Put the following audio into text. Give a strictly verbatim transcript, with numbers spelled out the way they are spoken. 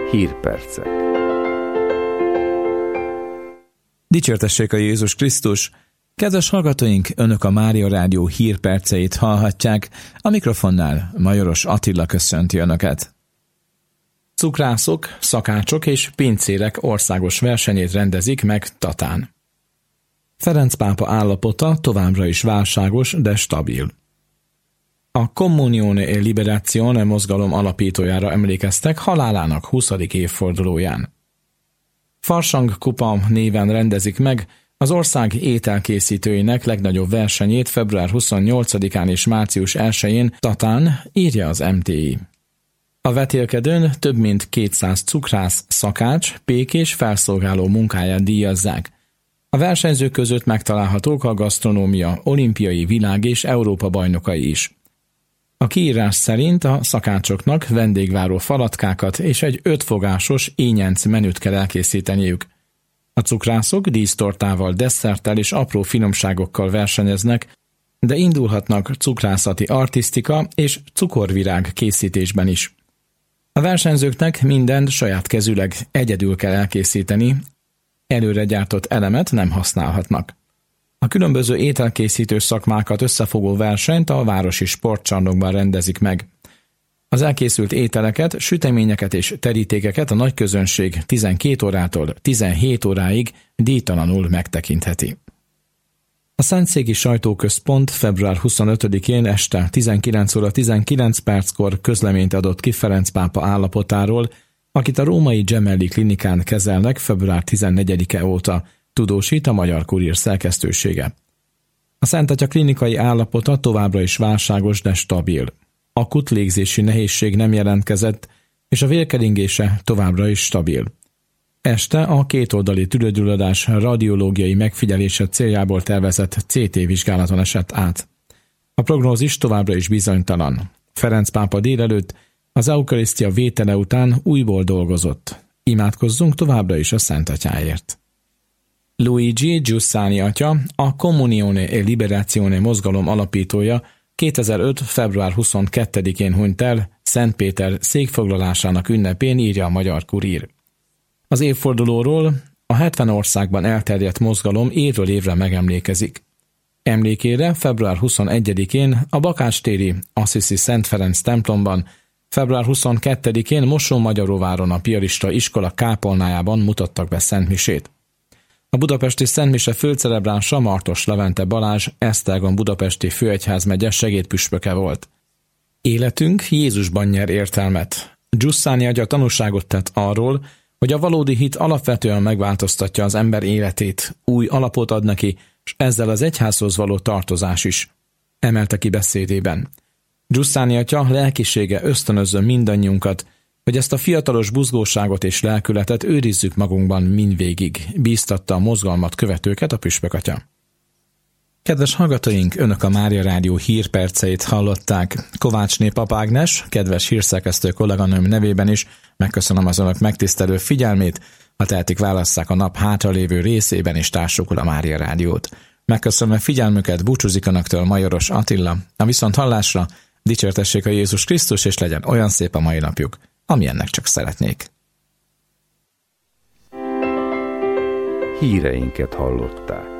Hírpercek. Dicsértessék a Jézus Krisztus! Kedves hallgatóink, Önök a Mária Rádió hírperceit hallhatják, a mikrofonnál Majoros Attila köszönti Önöket. Cukrászok, szakácsok és pincérek országos versenyét rendezik meg Tatán. Ferenc pápa állapota továbbra is válságos, de stabil. A Comunione e Liberazione mozgalom alapítójára emlékeztek halálának huszadik évfordulóján. Farsang Kupa néven rendezik meg az ország ételkészítőinek legnagyobb versenyét február huszonnyolcadikán és március elsején Tatán, írja az em té i. A vetélkedőn több mint kétszáz cukrász, szakács, pék és felszolgáló munkáját díjazzák. A versenyzők között megtalálhatók a gasztronómia olimpiai, világ és Európa bajnokai is. A kiírás szerint a szakácsoknak vendégváró falatkákat és egy ötfogásos ínyenc menüt kell elkészíteniük. A cukrászok dísztortával, desszerttel és apró finomságokkal versenyeznek, de indulhatnak cukrászati artisztika és cukorvirág készítésben is. A versenyzőknek mindent saját kezüleg egyedül kell elkészíteni, előre gyártott elemet nem használhatnak. A különböző ételkészítő szakmákat összefogó versenyt a városi sportcsarnokban rendezik meg. Az elkészült ételeket, süteményeket és terítékeket a nagyközönség tizenkét órától tizenhét óráig díjtalanul megtekintheti. A Szentszéki Sajtóközpont február huszonötödikén este tizenkilenc óra tizenkilenc perckor közleményt adott ki Ferenc pápa állapotáról, akit a római Gemelli klinikán kezelnek február tizennegyedike óta, tudósít a Magyar Kurír szerkesztősége. A Szent Atya klinikai állapota továbbra is válságos, de stabil. Akut légzési nehézség nem jelentkezett, és a vérkeringése továbbra is stabil. Este a kétoldali tüdőgyulladás radiológiai megfigyelése céljából tervezett cé té vizsgálaton esett át. A prognózis továbbra is bizonytalan. Ferenc pápa délelőtt az eukarisztia vétele után újból dolgozott. Imádkozzunk továbbra is a Szent Atyáért. Luigi Giussani atya, a Comunione e Liberazione mozgalom alapítója, kétezer-öt. február huszonkettedikén hunyt el Szent Péter székfoglalásának ünnepén, írja a Magyar Kurír. Az évfordulóról a hetven országban elterjedt mozgalom évről évre megemlékezik. Emlékére február huszonegyedikén a Bakácstéri Assisi Szent Ferenc templomban, február huszonkettedikén Mosonmagyaróváron a piarista iskola kápolnájában mutattak be szentmisét. A budapesti szentmise főcelebránsa Martos Levente Balázs, Esztergom budapesti főegyházmegye segédpüspöke volt. Életünk Jézusban nyer értelmet. Giussani atya tanúságot tett arról, hogy a valódi hit alapvetően megváltoztatja az ember életét, új alapot ad neki, és ezzel az egyházhoz való tartozás is, emelte ki beszédében. Giussani atya lelkisége ösztönözzön mindannyiunkat, hogy ezt a fiatalos buzgóságot és lelkületet őrizzük magunkban mindvégig, bíztatta a mozgalmat követőket a püspök atya. Kedves hallgatóink, Önök a Mária Rádió hírperceit hallották. Kovácsné Pap Ágnes, kedves hírszerkesztő kolléganőm nevében is megköszönöm az Önök megtisztelő figyelmét, ha tehetik, válasszák a nap hátralévő részében és társukul a Mária Rádiót. Megköszönöm a figyelmüket, búcsúzik Önöktől Majoros Attila, a viszont hallásra, dicsértessék a Jézus Krisztus, és legyen olyan szép a mai napjuk, amilyennek csak szeretnék. Híreinket hallották.